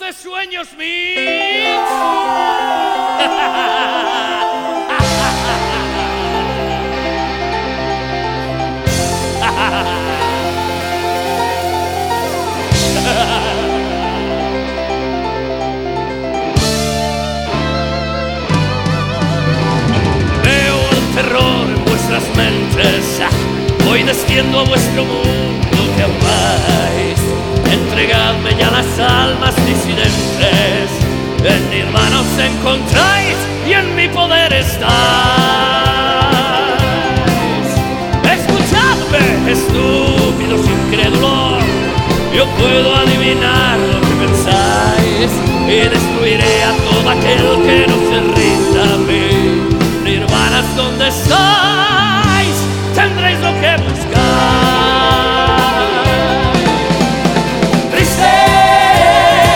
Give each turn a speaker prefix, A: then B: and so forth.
A: dulces sueños míos. Veo el terror en vuestras mentes. Hoy desciendo a vuestro mundo que amáis. Entregadme ya las almas disidentes. En mi hermano os encontráis y en mi poder estáis. Escuchadme, estúpidos incrédulos. Yo puedo adivinar lo que pensáis y destruiré a todo aquel que no se ríe.